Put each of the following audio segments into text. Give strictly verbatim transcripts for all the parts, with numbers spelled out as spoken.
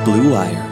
Blue Wire.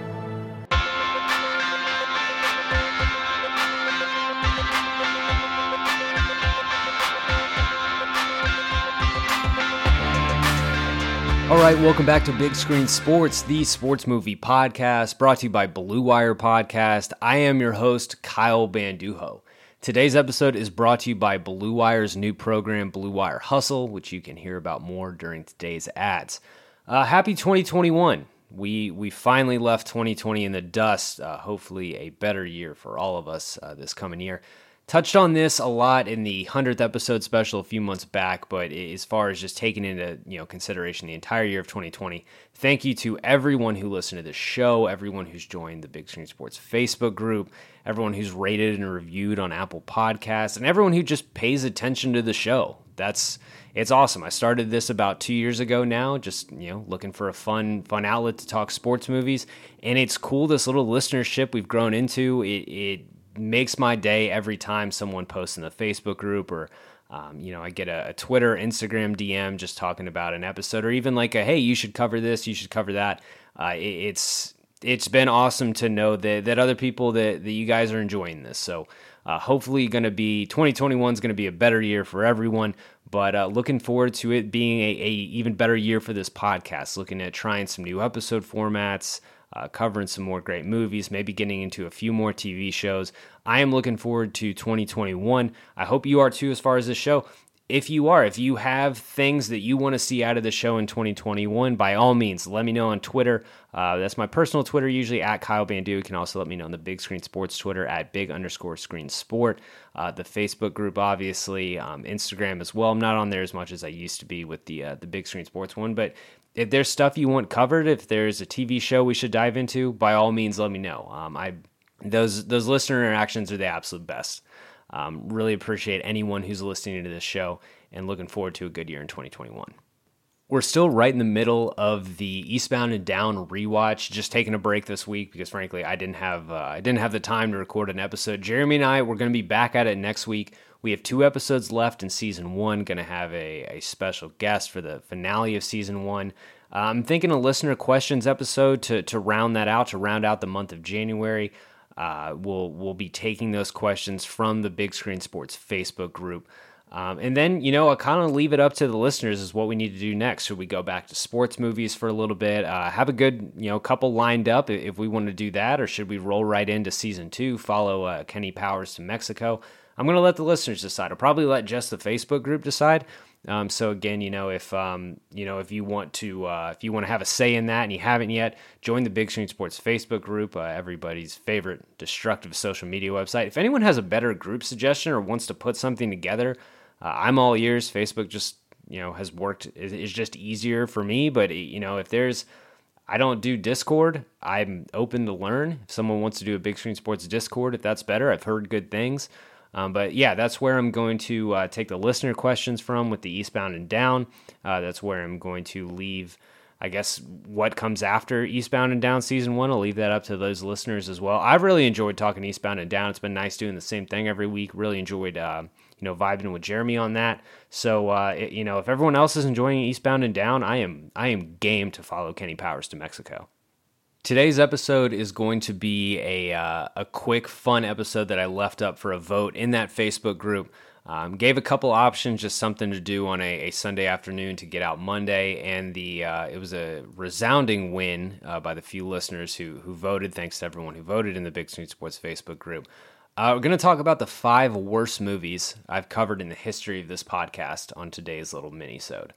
All right, welcome back to Big Screen Sports, the sports movie podcast brought to you by Blue Wire Podcast. I am your host, Kyle Banduho. Today's episode is brought to you by Blue Wire's new program, Blue Wire Hustle, which you can hear about more during today's ads. Uh, happy twenty twenty-one. We we finally left twenty twenty in the dust. Uh, hopefully a better year for all of us uh, this coming year. Touched on this a lot in the hundredth episode special a few months back, but as far as just taking into you know consideration the entire year of twenty twenty, thank you to everyone who listened to this show, everyone who's joined the Big Screen Sports Facebook group, everyone who's rated and reviewed on Apple Podcasts, and everyone who just pays attention to the show. That's it's awesome. I started this about two years ago now, just you know looking for a fun fun outlet to talk sports movies, and it's cool this little listenership we've grown into. It it makes my day every time someone posts in the Facebook group, or um, you know I get a, a Twitter, Instagram D M just talking about an episode, or even like a hey, you should cover this, you should cover that. Uh, it, it's it's been awesome to know that that other people that that you guys are enjoying this. So uh, hopefully, going to be twenty twenty-one is going to be a better year for everyone. But uh, looking forward to it being a, a even better year for this podcast. Looking at trying some new episode formats. Uh, covering some more great movies, maybe getting into a few more T V shows. I am looking forward to twenty twenty-one. I hope you are too as far as this show. If you are, if you have things that you want to see out of the show in twenty twenty-one, by all means, let me know on Twitter. Uh, that's my personal Twitter, usually at Kyle Bandu. You can also let me know on the Big Screen Sports Twitter at big underscore screen sport. Uh, the Facebook group, obviously, um, Instagram as well. I'm not on there as much as I used to be with the uh, the Big Screen Sports one, but if there's stuff you want covered, if there's a T V show we should dive into, by all means, let me know. Um, I those those listener interactions are the absolute best. Um, really appreciate anyone who's listening to this show, and looking forward to a good year in twenty twenty-one. We're still right in the middle of the Eastbound and Down rewatch. Just taking a break this week because, frankly, I didn't have uh, I didn't have the time to record an episode. Jeremy and I we're going to be back at it next week. We have two episodes left in season one. Going to have a, a special guest for the finale of season one. Uh, I'm thinking a listener questions episode to to round that out, to round out the month of January. Uh, we'll we'll be taking those questions from the Big Screen Sports Facebook group. Um, and then, you know, I'll kind of leave it up to the listeners is what we need to do next. Should we go back to sports movies for a little bit? Uh, have a good, you know, couple lined up if we want to do that, or should we roll right into season two, follow uh, Kenny Powers to Mexico? I'm going to let the listeners decide. I'll probably let just the Facebook group decide. Um, so again, you know, if um, you know, if you want to, uh, if you want to have a say in that and you haven't yet, join the Big Screen Sports Facebook group, uh, everybody's favorite destructive social media website. If anyone has a better group suggestion or wants to put something together, uh, I'm all ears. Facebook just, you know, has worked, is just easier for me. But you know, if there's, I don't do Discord. I'm open to learn. If someone wants to do a Big Screen Sports Discord, if that's better, I've heard good things. Um, but yeah, that's where I'm going to uh, take the listener questions from with the Eastbound and Down. Uh, that's where I'm going to leave, I guess, what comes after Eastbound and Down season one. I'll leave that up to those listeners as well. I've really enjoyed talking Eastbound and Down. It's been nice doing the same thing every week. Really enjoyed, uh, you know, vibing with Jeremy on that. So, uh, it, you know, if everyone else is enjoying Eastbound and Down, I am I am game to follow Kenny Powers to Mexico. Today's episode is going to be a uh, a quick, fun episode that I left up for a vote in that Facebook group. Um, gave a couple options, just something to do on a, a Sunday afternoon to get out Monday, and the uh, it was a resounding win uh, by the few listeners who who voted. Thanks to everyone who voted in the Big Screen Sports Facebook group. Uh, we're going to talk about the five worst movies I've covered in the history of this podcast on today's little mini-sode.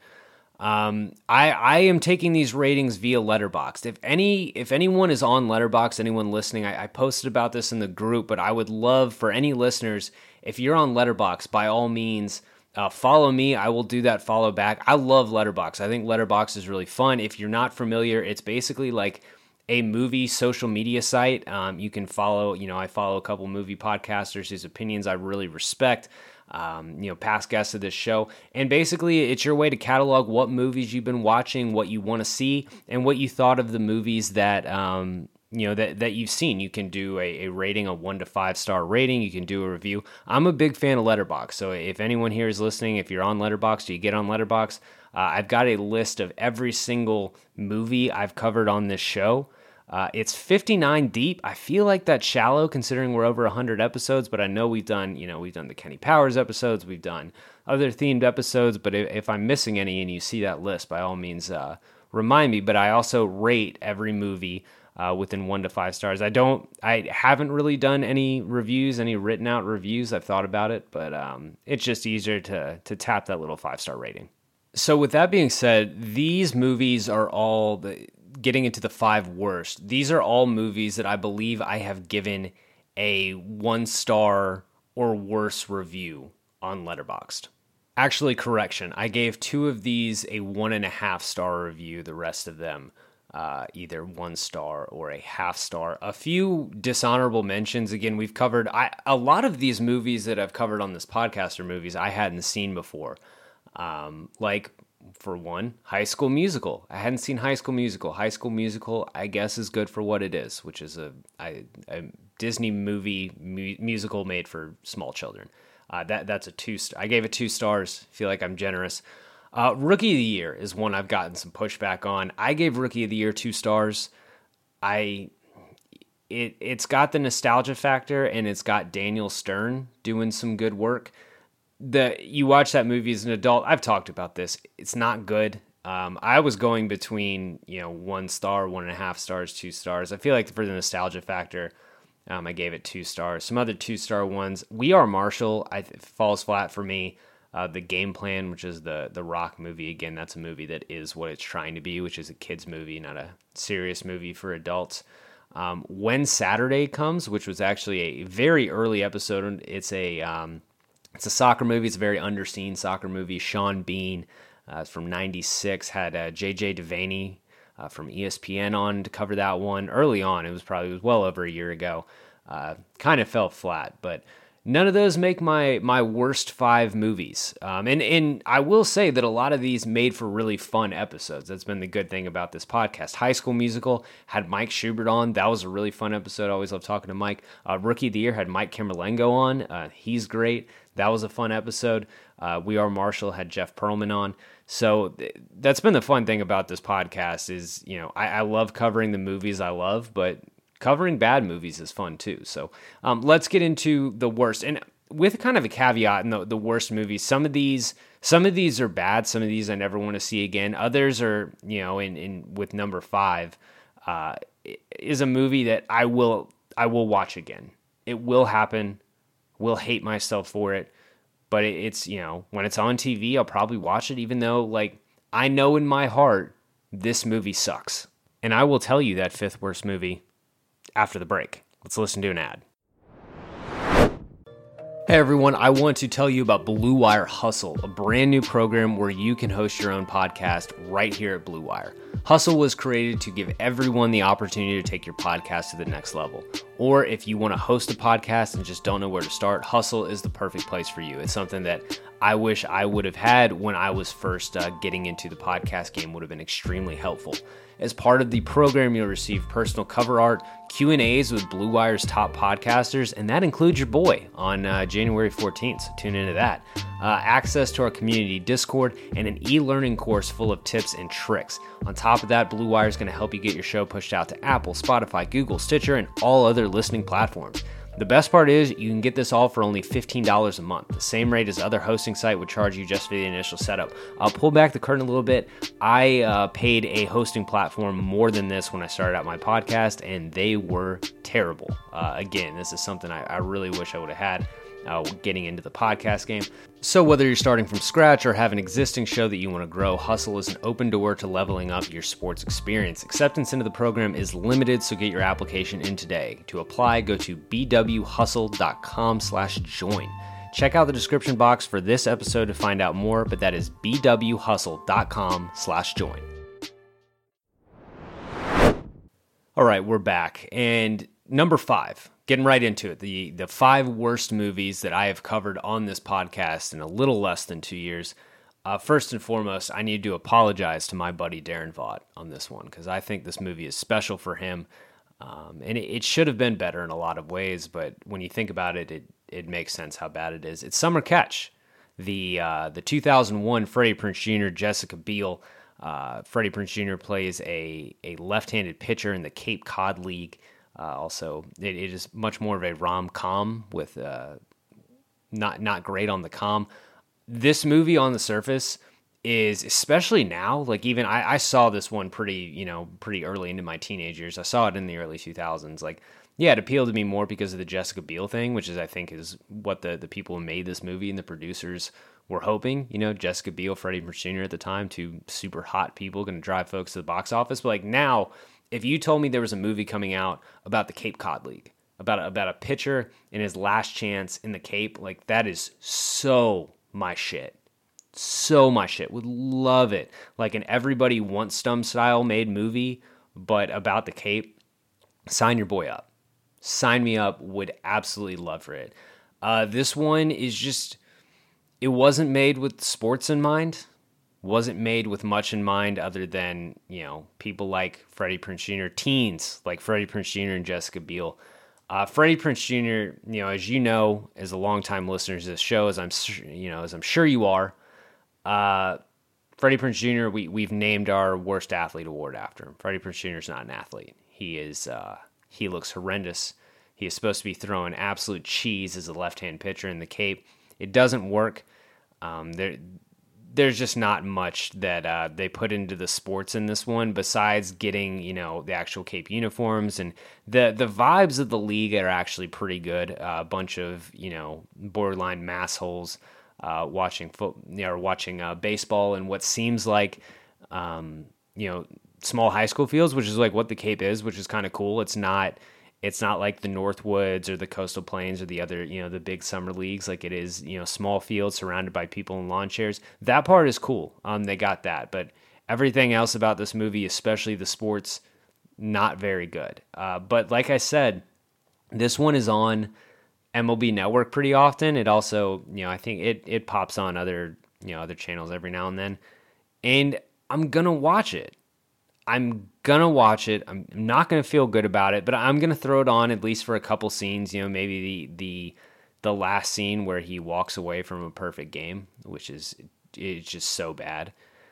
Um, I, I am taking these ratings via Letterboxd. If any, if anyone is on Letterboxd, anyone listening, I, I posted about this in the group, but I would love for any listeners, if you're on Letterboxd, by all means, uh, follow me. I will do that follow back. I love Letterboxd. I think Letterboxd is really fun. If you're not familiar, it's basically like a movie social media site. Um, you can follow, you know, I follow a couple movie podcasters whose opinions I really respect. Um, you know, past guests of this show. And basically, it's your way to catalog what movies you've been watching, what you want to see, and what you thought of the movies that, um, you know, that, that you've seen. You can do a, a rating, a one to five star rating. You can do a review. I'm a big fan of Letterboxd. So if anyone here is listening, if you're on Letterboxd, do you get on Letterboxd? Uh, I've got a list of every single movie I've covered on this show. Uh, it's fifty-nine deep. I feel like that's shallow considering we're over one hundred episodes, but I know we've done, you know, we've done the Kenny Powers episodes, we've done other themed episodes, but if, if I'm missing any and you see that list, by all means, uh, remind me. But I also rate every movie uh, within one to five stars. I don't, I haven't really done any reviews, any written out reviews. I've thought about it, but um, it's just easier to to tap that little five star rating. So with that being said, these movies are all the, getting into the five worst. These are all movies that I believe I have given a one star or worse review on Letterboxd. Actually, correction. I gave two of these a one and a half star review. The rest of them, uh, either one star or a half star. A few dishonorable mentions. Again, we've covered I, a lot of these movies that I've covered on this podcast are movies I hadn't seen before. Um, like, for one, High School Musical. I hadn't seen High School Musical. High School Musical, I guess, is good for what it is, which is a, a, a Disney movie mu- musical made for small children. Uh, that that's a two. St- I gave it two stars. Feel like I'm generous. Uh, Rookie of the Year is one I've gotten some pushback on. I gave Rookie of the Year two stars. I it it's got the nostalgia factor and it's got Daniel Stern doing some good work. The you watch that movie as an adult. I've talked about this. It's not good. Um, I was going between you know one star, one and a half stars, two stars. I feel like for the nostalgia factor, um, I gave it two stars. Some other two star ones. We Are Marshall. I th- falls flat for me. Uh, the Game Plan, which is the the Rock movie. Again, that's a movie that is what it's trying to be, which is a kids movie, not a serious movie for adults. Um, When Saturday Comes, which was actually a very early episode. It's a um, It's a soccer movie. It's a very underseen soccer movie. Sean Bean, uh, it's from ninety-six, had uh, J J Devaney uh, from E S P N on to cover that one early on. It was probably it was well over a year ago. Uh, kind of fell flat, but none of those make my my worst five movies. Um, and, and I will say that a lot of these made for really fun episodes. That's been the good thing about this podcast. High School Musical had Mike Schubert on. That was a really fun episode. I always love talking to Mike. Uh, Rookie of the Year had Mike Kimberlengo on. Uh, he's great. That was a fun episode. Uh, We Are Marshall had Jeff Pearlman on. So th- that's been the fun thing about this podcast is, you know, I, I love covering the movies I love, but covering bad movies is fun too. So um, let's get into the worst. And with kind of a caveat in the, the worst movies, some of these some of these are bad. Some of these I never want to see again. Others are, you know, in, in with number five uh, is a movie that I will I will watch again. It will happen. Will hate myself for it, but it, it's, you know, when it's on T V, I'll probably watch it, even though, like, I know in my heart this movie sucks. And I will tell you that fifth worst movie after the break. Let's listen to an ad. Hey everyone, I want to tell you about Blue Wire Hustle, a brand new program where you can host your own podcast right here at Blue Wire. Hustle was created to give everyone the opportunity to take your podcast to the next level. Or if you want to host a podcast and just don't know where to start, Hustle is the perfect place for you. It's something that I wish I would have had when I was first uh, getting into the podcast game. Would have been extremely helpful. As part of the program, you'll receive personal cover art, Q and A's with Blue Wire's top podcasters, and that includes your boy on uh, January fourteenth, so tune into that. Uh, access to our community Discord, and an e-learning course full of tips and tricks. On top of that, Blue Wire is going to help you get your show pushed out to Apple, Spotify, Google, Stitcher, and all other listening platforms. The best part is you can get this all for only fifteen dollars a month, the same rate as other hosting site would charge you just for the initial setup. I'll pull back the curtain a little bit. I uh, paid a hosting platform more than this when I started out my podcast, and they were terrible. Uh, again, this is something I, I really wish I would have had uh, getting into the podcast game. So whether you're starting from scratch or have an existing show that you want to grow, Hustle is an open door to leveling up your sports experience. Acceptance into the program is limited, so get your application in today. To apply, go to bwhustle.com slash join. Check out the description box for this episode to find out more, but that is bwhustle.com slash join. All right, we're back. And number five. Getting right into it, the the five worst movies that I have covered on this podcast in a little less than two years. Uh, first and foremost, I need to apologize to my buddy Darren Vaught on this one, because I think this movie is special for him, um, and it, it should have been better in a lot of ways, but when you think about it, it, it makes sense how bad it is. It's Summer Catch. the uh, the two thousand one Freddie Prinze Junior, Jessica Biel. Uh, Freddie Prinze Junior plays a, a left-handed pitcher in the Cape Cod League. Uh, also, it, it is much more of a rom-com with uh, not not great on the com. This movie on the surface is, especially now, like even I, I saw this one pretty, you know, pretty early into my teenage years. I saw it in the early two thousands. Like, yeah, it appealed to me more because of the Jessica Biel thing, which is, I think, is what the, the people who made this movie and the producers were hoping. You know, Jessica Biel, Freddie Prinze Junior at the time, two super hot people going to drive folks to the box office. But like now, if you told me there was a movie coming out about the Cape Cod League, about a, about a pitcher in his last chance in the Cape, like that is so my shit. So my shit. Would love it. Like an Everybody Wants Some style made movie, but about the Cape. Sign your boy up. Sign me up. Would absolutely love for it. Uh, this one is just, it wasn't made with sports in mind. Wasn't made with much in mind other than, you know, people like Freddie Prinze Junior, teens like Freddie Prinze Junior and Jessica Biel. Uh, Freddie Prinze Junior, you know, as you know, as a longtime listener to this show, as I'm, you know, as I'm sure you are, uh, Freddie Prinze Junior, we, we've named our worst athlete award after him. Freddie Prinze Junior is not an athlete. He is, uh, he looks horrendous. He is supposed to be throwing absolute cheese as a left-hand pitcher in the Cape. It doesn't work. Um, there, there's just not much that uh, they put into the sports in this one besides getting, you know, the actual Cape uniforms, and the the vibes of the league are actually pretty good. Uh, a bunch of, you know, borderline massholes uh, watching foot, you know, watching uh, baseball in what seems like, um, you know, small high school fields, which is like what the Cape is, which is kind of cool. It's not. It's not like the Northwoods or the Coastal Plains or the other, you know, the big summer leagues. Like it is, you know, small fields surrounded by people in lawn chairs. That part is cool. Um, they got that. But everything else about this movie, especially the sports, not very good. Uh, but like I said, this one is on M L B Network pretty often. It also, you know, I think it it pops on other, you know, other channels every now and then. And I'm going to watch it. I'm going to watch it. I'm not going to feel good about it, but I'm going to throw it on at least for a couple scenes, you know, maybe the the the last scene where he walks away from a perfect game, which is it's just so bad.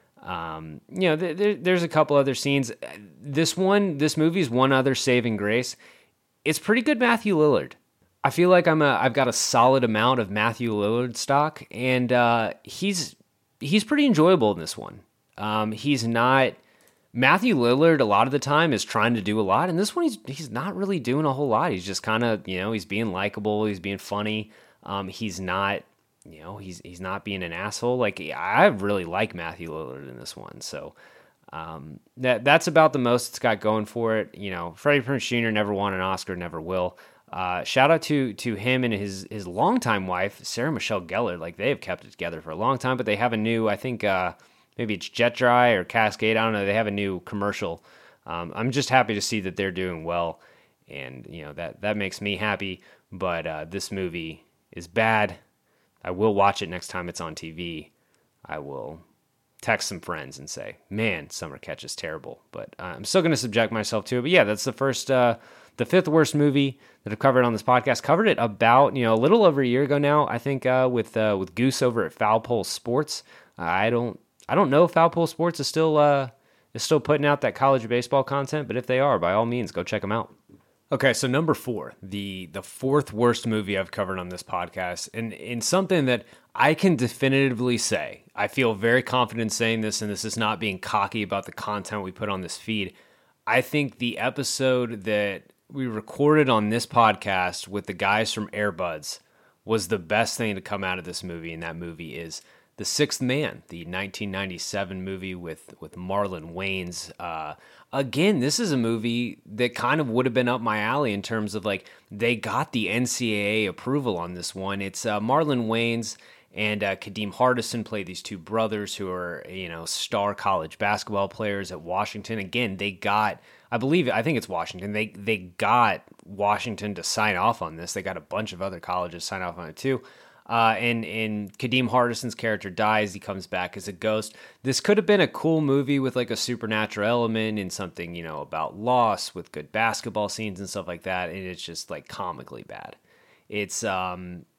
Um, you know, there, there's a couple other scenes. This one, this movie's one other saving grace. It's pretty good Matthew Lillard. I feel like I'm a I've got a solid amount of Matthew Lillard stock, and uh, he's he's pretty enjoyable in this one. Um, he's not Matthew Lillard, a lot of the time, is trying to do a lot, and this one, he's he's not really doing a whole lot. He's just kind of, you know, he's being likable, he's being funny. Um, he's not, you know, he's he's not being an asshole. Like, I really like Matthew Lillard in this one, so um, that that's about the most it's got going for it. You know, Freddie Prinze Junior never won an Oscar, never will. Uh, shout out to to him and his his longtime wife, Sarah Michelle Gellar. Like, they have kept it together for a long time, but they have a new, I think. Uh, Maybe it's Jet Dry or Cascade. I don't know. They have a new commercial. Um, I'm just happy to see that they're doing well, and you know that that makes me happy. But uh, this movie is bad. I will watch it next time it's on T V. I will text some friends and say, "Man, Summer Catch is terrible." But uh, I'm still going to subject myself to it. But yeah, that's the first, uh, the fifth worst movie that I've covered on this podcast. Covered it about, you know, a little over a year ago now. I think uh, with uh, with Goose over at Foul Pole Sports. Uh, I don't. I don't know if Foul Pole Sports is still uh, is still putting out that college baseball content, but if they are, by all means, go check them out. Okay, so number four, the the fourth worst movie I've covered on this podcast, and in something that I can definitively say, I feel very confident saying this, and this is not being cocky about the content we put on this feed. I think the episode that we recorded on this podcast with the guys from Air Buds was the best thing to come out of this movie, and that movie is The Sixth Man, the nineteen ninety-seven movie with, with Marlon Wayans. Uh, again, this is a movie that kind of would have been up my alley in terms of, like, they got the N C double A approval on this one. It's uh, Marlon Wayans and uh, Kadeem Hardison play these two brothers who are, you know, star college basketball players at Washington. Again, they got, I believe, I think it's Washington. They they got Washington to sign off on this. They got a bunch of other colleges sign off on it too. Uh, and, and Kadeem Hardison's character dies. He comes back as a ghost. This could have been a cool movie with like a supernatural element and something, you know, about loss with good basketball scenes and stuff like that. And it's just like comically bad. It's, um,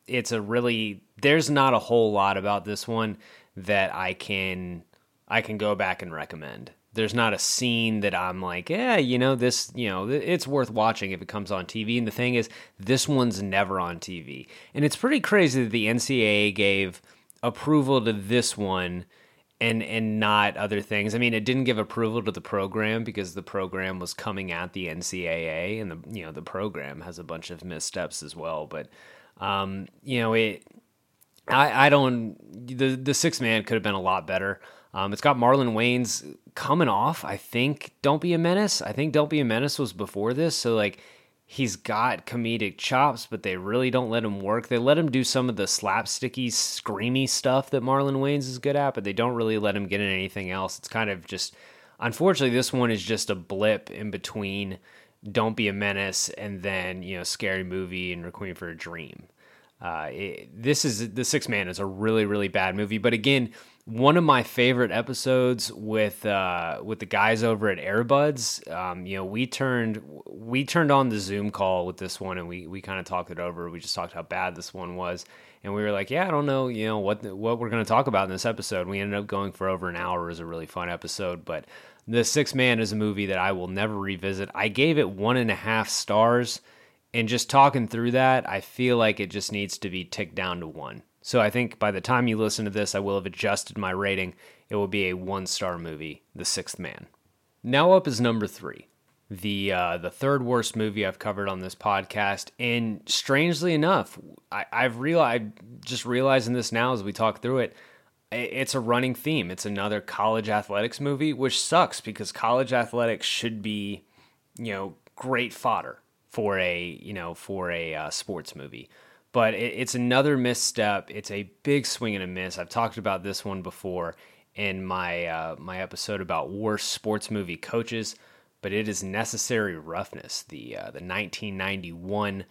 it's a really, there's not a whole lot about this one that I can, I can go back and recommend. There's not a scene that I'm like, yeah, you know, this, you know, it's worth watching if it comes on T V. And the thing is, this one's never on T V. And it's pretty crazy that the N C double A gave approval to this one and and not other things. I mean, it didn't give approval to the program because the program was coming at the N C double A, and the, you know, the program has a bunch of missteps as well. But, um, you know, it, I, I don't, the, the Sixth Man could have been a lot better. Um, it's got Marlon Wayans coming off, I think, Don't Be a Menace. I think Don't Be a Menace was before this, so, like, he's got comedic chops, but they really don't let him work. They let him do some of the slapsticky, screamy stuff that Marlon Wayans is good at, but they don't really let him get in anything else. It's kind of just, unfortunately, this one is just a blip in between Don't Be a Menace and then, you know, Scary Movie and Requiem for a Dream. Uh, it, this is, The Sixth Man is a really, really bad movie, but again, one of my favorite episodes with uh, with the guys over at Airbuds, um, you know, we turned we turned on the Zoom call with this one, and we we kind of talked it over. We just talked how bad this one was, and we were like, yeah, I don't know, you know, what what we're going to talk about in this episode. We ended up going for over an hour. It was a really fun episode, but The Sixth Man is a movie that I will never revisit. I gave it one and a half stars, and just talking through that, I feel like it just needs to be ticked down to one. So I think by the time you listen to this, I will have adjusted my rating. It will be a one-star movie, The Sixth Man. Now up is number three, the uh, the third worst movie I've covered on this podcast. And strangely enough, I, I've realized, just realizing this now as we talk through it, it's a running theme. It's another college athletics movie, which sucks because college athletics should be, you know, great fodder for a, you know, for a uh, sports movie. But it's another misstep. It's a big swing and a miss. I've talked about this one before in my uh, my episode about worst sports movie coaches, but it is Necessary Roughness, the uh, the nineteen ninety-one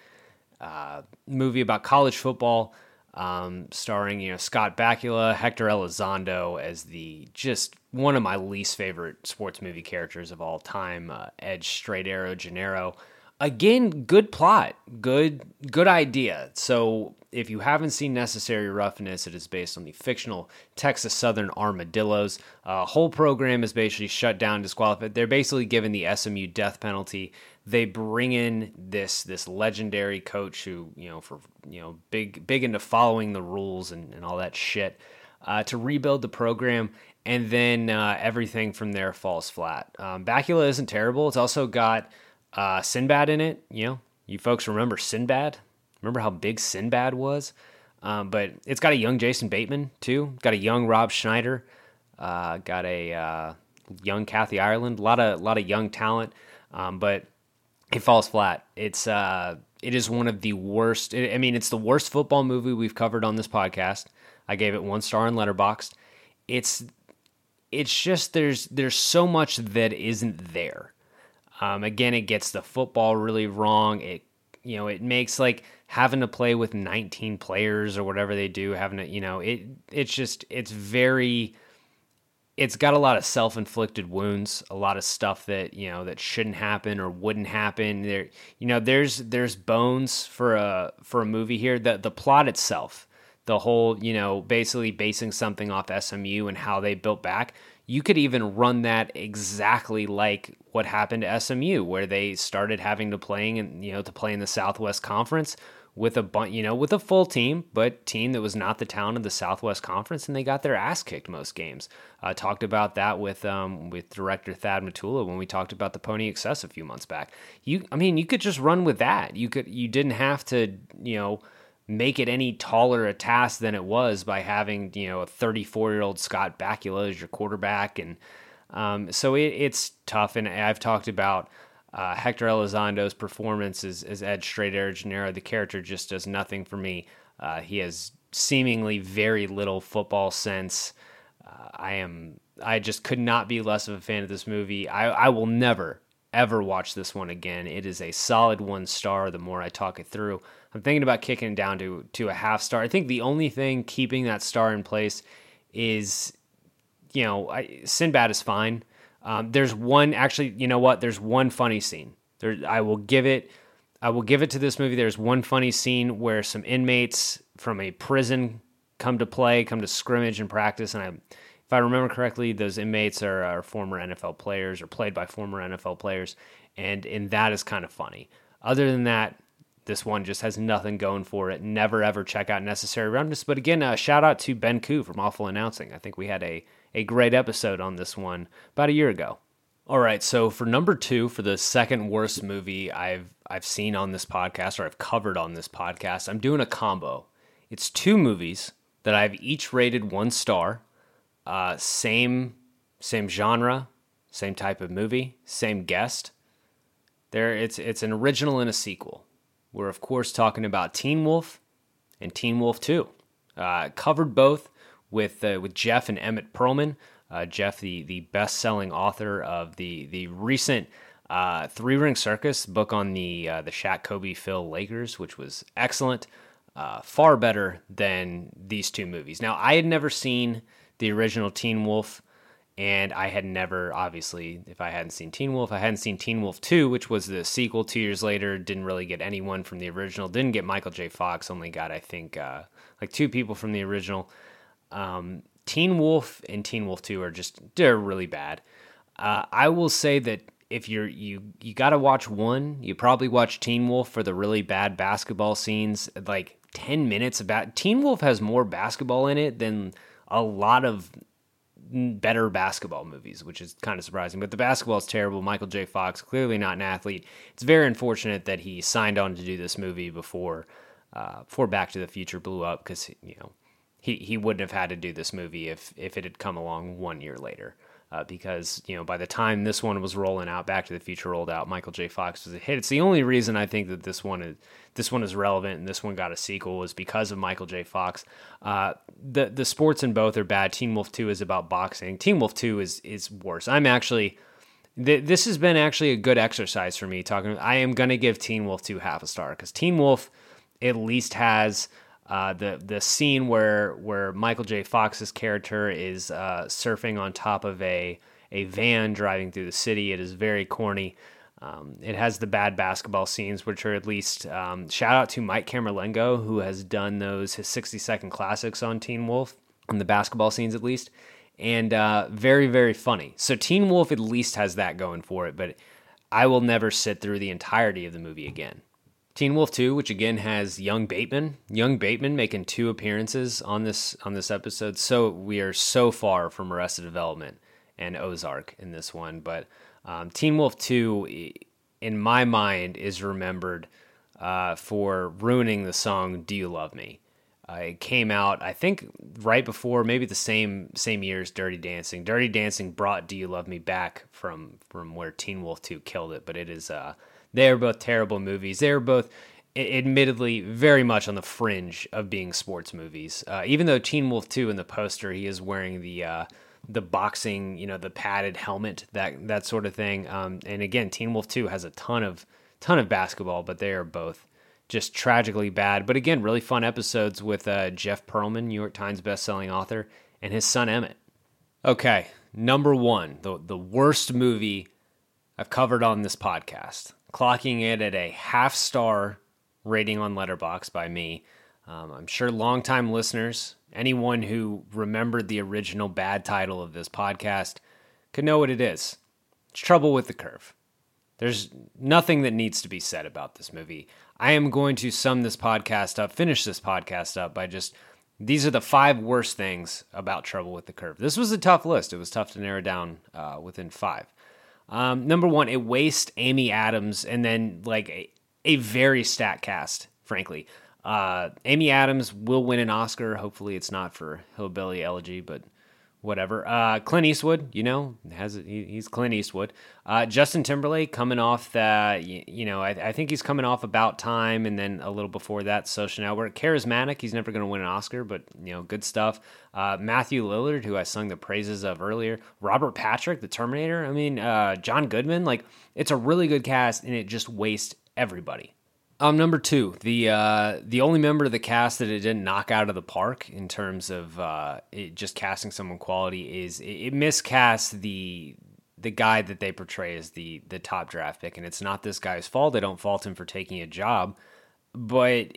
uh, movie about college football, um, starring you know Scott Bakula, Hector Elizondo as the just one of my least favorite sports movie characters of all time, uh, Edge Straight Arrow Gennaro. Again, good plot, good good idea. So if you haven't seen Necessary Roughness, it is based on the fictional Texas Southern Armadillos. Uh, whole program is basically shut down, disqualified. They're basically given the S M U death penalty. They bring in this this legendary coach who, you know, for you know, big big into following the rules and, and all that shit, uh, to rebuild the program. And then uh, everything from there falls flat. Um, Bakula isn't terrible. It's also got Uh, Sinbad in it, you know, you folks remember Sinbad? Remember how big Sinbad was? Um, but it's got a young Jason Bateman, too. Got a young Rob Schneider. Uh, got a uh, young Kathy Ireland. A lot of, lot of young talent, um, but it falls flat. It's uh, it is one of the worst. I mean, it's the worst football movie we've covered on this podcast. I gave it one star in Letterboxd. It's it's just there's there's so much that isn't there. Um, again, it gets the football really wrong. It, you know, it makes like having to play with nineteen players or whatever they do, having to, you know, it, it's just, it's very, it's got a lot of self-inflicted wounds, a lot of stuff that, you know, that shouldn't happen or wouldn't happen. There, you know, there's, there's bones for a, for a movie here. The, the plot itself, the whole, you know, basically basing something off S M U and how they built back. You could even run that exactly like what happened to S M U, where they started having to playing and you know to play in the Southwest Conference with a bunch, you know, with a full team, but team that was not the talent of the Southwest Conference, and they got their ass kicked most games. Uh, talked about that with um, with director Thad Matula when we talked about the Pony Excess a few months back. You, I mean, you could just run with that. You could, you didn't have to, you know, make it any taller a task than it was by having, you know, a thirty-four-year-old Scott Bakula as your quarterback. And um, so it, it's tough. And I've talked about uh, Hector Elizondo's performance as, as Ed Straight Arrow Gennaro. The character just does nothing for me. Uh, he has seemingly very little football sense. Uh, I am, I just could not be less of a fan of this movie. I, I will never, ever watch this one again. It is a solid one star the more I talk it through. I'm thinking about kicking it down to, to a half star. I think the only thing keeping that star in place is, you know, I, Sinbad is fine. Um, there's one, actually, you know what? There's one funny scene. There, I will give it I will give it to this movie. There's one funny scene where some inmates from a prison come to play, come to scrimmage and practice. And I, if I remember correctly, those inmates are, are former N F L players or played by former N F L players. And, and that is kind of funny. Other than that, this one just has nothing going for it. Never, ever check out Necessary Roughness. But again, uh, shout out to Ben Koo from Awful Announcing. I think we had a, a great episode on this one about a year ago. All right, so for number two, for the second worst movie I've I've seen on this podcast, or I've covered on this podcast, I'm doing a combo. It's two movies that I've each rated one star, uh, same same genre, same type of movie, same guest. There, it's it's an original and a sequel. We're, of course, talking about Teen Wolf and Teen Wolf two. Uh, covered both with uh, with Jeff and Emmett Perlman. Uh, Jeff, the the best-selling author of the the recent uh, Three Ring Circus book on the uh, the Shaq, Kobe, Phil Lakers, which was excellent, uh, far better than these two movies. Now, I had never seen the original Teen Wolf, and I had never, obviously, if I hadn't seen Teen Wolf, I hadn't seen Teen Wolf two, which was the sequel two years later. Didn't really get anyone from the original. Didn't get Michael J. Fox. Only got, I think, uh, like two people from the original. Um, Teen Wolf and Teen Wolf two are just, they're really bad. Uh, I will say that if you're, you, you got to watch one, you probably watch Teen Wolf for the really bad basketball scenes. Like ten minutes about, Teen Wolf has more basketball in it than a lot of better basketball movies, which is kind of surprising. But the basketball is terrible. Michael J. Fox, clearly not an athlete. It's very unfortunate that he signed on to do this movie before, uh, before Back to the Future blew up, because, you know, He he wouldn't have had to do this movie if if it had come along one year later, uh, because, you know, by the time this one was rolling out, Back to the Future rolled out, Michael J. Fox was a hit. It's the only reason I think that this one is this one is relevant and this one got a sequel was because of Michael J. Fox. Uh, the the sports in both are bad. Teen Wolf two is about boxing. Teen Wolf two is is worse. I'm actually th- this has been actually a good exercise for me talking. I am gonna give Teen Wolf two half a star because Teen Wolf at least has. Uh, the the scene where where Michael J. Fox's character is uh, surfing on top of a a van driving through the city. It is very corny. Um, it has the bad basketball scenes, which are at least um, shout out to Mike Camerlengo, who has done those his sixty second classics on Teen Wolf on the basketball scenes at least, and uh, very very funny. So Teen Wolf at least has that going for it, but I will never sit through the entirety of the movie again. Teen Wolf two, which again has young Bateman, young Bateman making two appearances on this on this episode. So we are so far from Arrested Development and Ozark in this one, but um, Teen Wolf two, in my mind, is remembered uh, for ruining the song "Do You Love Me." Uh, it came out, I think, right before, maybe the same same year as Dirty Dancing. Dirty Dancing brought "Do You Love Me" back from from where Teen Wolf two killed it, but it is. Uh, They are both terrible movies. They are both, admittedly, very much on the fringe of being sports movies. Uh, even though Teen Wolf two in the poster, he is wearing the uh, the boxing, you know, the padded helmet, that that sort of thing. Um, and again, Teen Wolf two has a ton of ton of basketball, but they are both just tragically bad. But again, really fun episodes with uh, Jeff Perlman, New York Times bestselling author, and his son Emmett. Okay, number one, the the worst movie I've covered on this podcast. Clocking it at a half-star rating on Letterboxd by me. Um, I'm sure longtime listeners, anyone who remembered the original bad title of this podcast, could know what it is. It's Trouble with the Curve. There's nothing that needs to be said about this movie. I am going to sum this podcast up, finish this podcast up by just, these are the five worst things about Trouble with the Curve. This was a tough list. It was tough to narrow down uh, within five. Um, number one, it wastes Amy Adams and then like a, a very stat cast, frankly. Uh, Amy Adams will win an Oscar. Hopefully it's not for Hillbilly Elegy, but whatever. Uh, Clint Eastwood, you know, has he, he's Clint Eastwood. Uh, Justin Timberlake coming off that, you, you know, I, I think he's coming off About Time, and then a little before that, Social Network. Charismatic, he's never going to win an Oscar, but, you know, good stuff. Uh, Matthew Lillard, who I sung the praises of earlier. Robert Patrick, the Terminator. I mean, uh, John Goodman. Like, it's a really good cast, and it just wastes everybody. Um, number two, the uh, the only member of the cast that it didn't knock out of the park in terms of uh, it just casting someone quality is it, it miscast the the guy that they portray as the the top draft pick, and it's not this guy's fault. They don't fault him for taking a job, but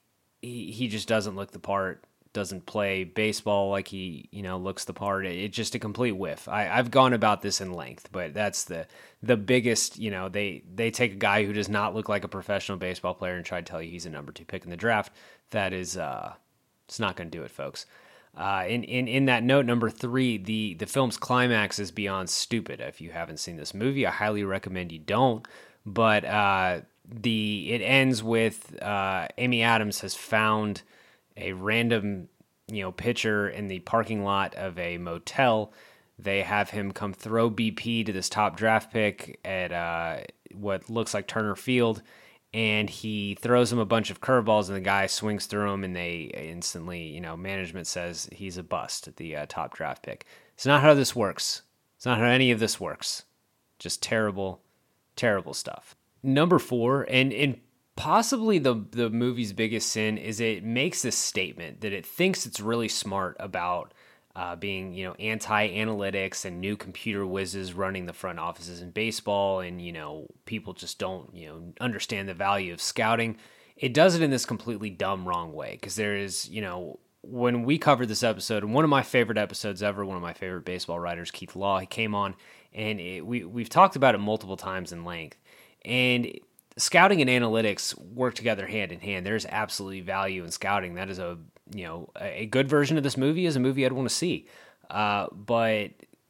he he just doesn't look the part. Doesn't play baseball like he, you know, looks the part. It's just a complete whiff. I, I've gone about this in length, but that's the the biggest, you know, they, they take a guy who does not look like a professional baseball player and try to tell you he's a number two pick in the draft. That is, uh, it's not going to do it, folks. Uh, in, in, in that note, number three, the, the film's climax is beyond stupid. If you haven't seen this movie, I highly recommend you don't. But uh, the it ends with uh, Amy Adams has found a random, you know, pitcher in the parking lot of a motel. They have him come throw B P to this top draft pick at uh, what looks like Turner Field, and he throws him a bunch of curveballs, and the guy swings through them, and they instantly, you know, management says he's a bust at the uh, top draft pick. It's not how this works. It's not how any of this works. Just terrible, terrible stuff. Number four, and and possibly the the movie's biggest sin is it makes this statement that it thinks it's really smart about uh, being, you know, anti-analytics and new computer whizzes running the front offices in baseball, and, you know, people just don't, you know, understand the value of scouting. It does it in this completely dumb, wrong way, because there is, you know, when we covered this episode, and one of my favorite episodes ever, one of my favorite baseball writers, Keith Law, he came on, and it, we we've talked about it multiple times in length, and scouting and analytics work together hand in hand. There's absolutely value in scouting. That is a, you know, a good version of this movie is a movie I'd want to see. Uh, but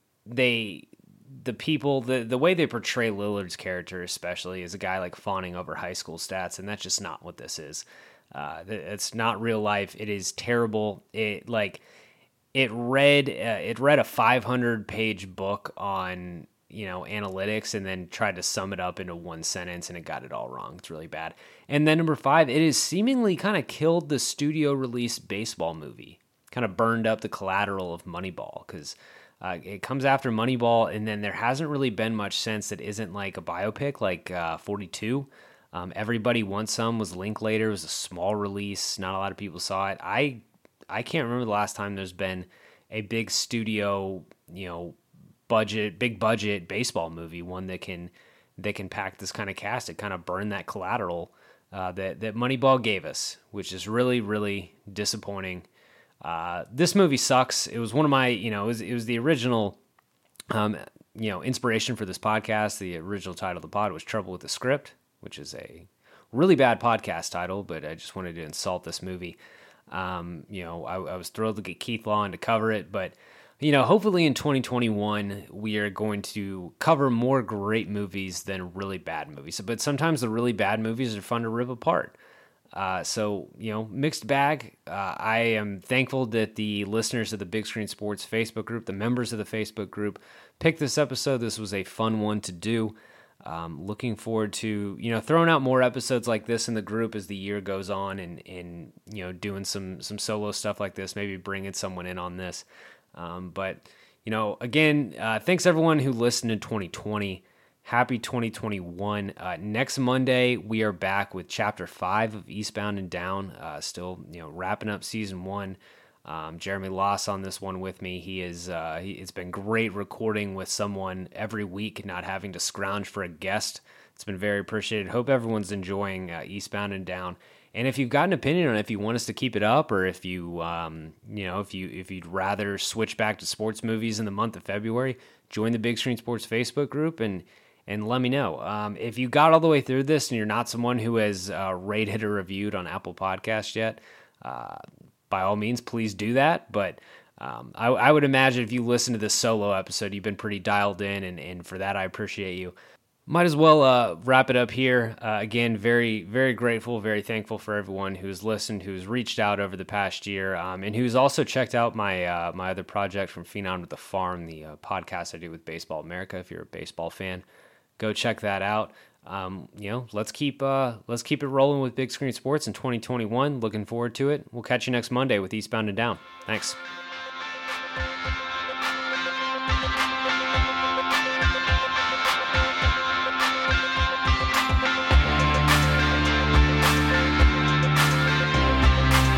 they, the people, the, the way they portray Lillard's character, especially, is a guy like fawning over high school stats. And that's just not what this is. Uh, it's not real life. It is terrible. It like, it read, uh, it read a five hundred page book on, you know, analytics, and then tried to sum it up into one sentence, and it got it all wrong. It's really bad. And then number five, it has seemingly kind of killed the studio released baseball movie, kind of burned up the collateral of Moneyball, because uh, it comes after Moneyball, and then there hasn't really been much since that isn't like a biopic, like uh, forty-two. Um, Everybody Wants Some was Linklater. It was a small release. Not a lot of people saw it. I I can't remember the last time there's been a big studio, you know, budget, big budget baseball movie, one that can that can pack this kind of cast. It kind of burned that collateral uh, that that Moneyball gave us, which is really, really disappointing. Uh, this movie sucks. It was one of my, you know, it was, it was the original, um, you know, inspiration for this podcast. The original title of the pod was Trouble with the Script, which is a really bad podcast title, but I just wanted to insult this movie. Um, you know, I, I was thrilled to get Keith Law on to cover it, but you know, hopefully in twenty twenty-one, we are going to cover more great movies than really bad movies. But sometimes the really bad movies are fun to rip apart. Uh, so, you know, mixed bag. Uh, I am thankful that the listeners of the Big Screen Sports Facebook group, the members of the Facebook group, picked this episode. This was a fun one to do. Um, looking forward to, you know, throwing out more episodes like this in the group as the year goes on, and, and you know, doing some some solo stuff like this, maybe bringing someone in on this. Um, but, you know, again, uh, thanks everyone who listened in twenty twenty. Happy twenty twenty-one. Uh, next Monday, we are back with chapter five of Eastbound and Down. Uh, still, you know, wrapping up season one. Um, Jeremy Loss on this one with me. He is, uh, he, it's been great recording with someone every week, not having to scrounge for a guest. It's been very appreciated. Hope everyone's enjoying uh, Eastbound and Down. And if you've got an opinion on it, if you want us to keep it up, or if you, um, you know, if you if you'd rather switch back to sports movies in the month of February, join the Big Screen Sports Facebook group and and let me know. Um, if you got all the way through this and you're not someone who has uh, rated or reviewed on Apple Podcasts yet, uh, by all means, please do that. But um, I, I would imagine if you listen to this solo episode, you've been pretty dialed in, and, and for that, I appreciate you. Might as well uh, wrap it up here. Uh, again, very, very grateful, very thankful for everyone who's listened, who's reached out over the past year, um, and who's also checked out my uh, my other project from Phenom to the Farm, the uh, podcast I do with Baseball America. If you're a baseball fan, go check that out. Um, you know, let's keep uh, let's keep it rolling with Big Screen Sports in twenty twenty-one. Looking forward to it. We'll catch you next Monday with Eastbound and Down. Thanks.